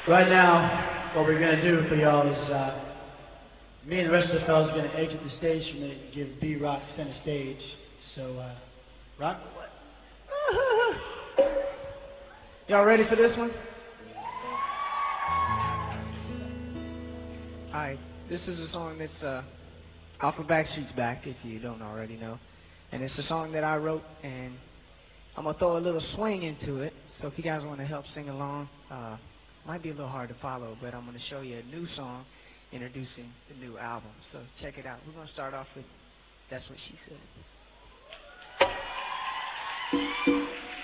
Right now, what we're going to do for y'all is me and the rest of the fellas are going to exit the stage for a minute and give B-Rock center stage. So, Rock? Y'all ready for this one? Alright, this is a song that's off of Backstreet's Back, if you don't already know. And it's a song that I wrote, and I'm going to throw a little swing into it. So if you guys want to help sing along, might be a little hard to follow, but I'm going to show you a new song introducing the new album. So check it out. We're going to start off with That's What She Said.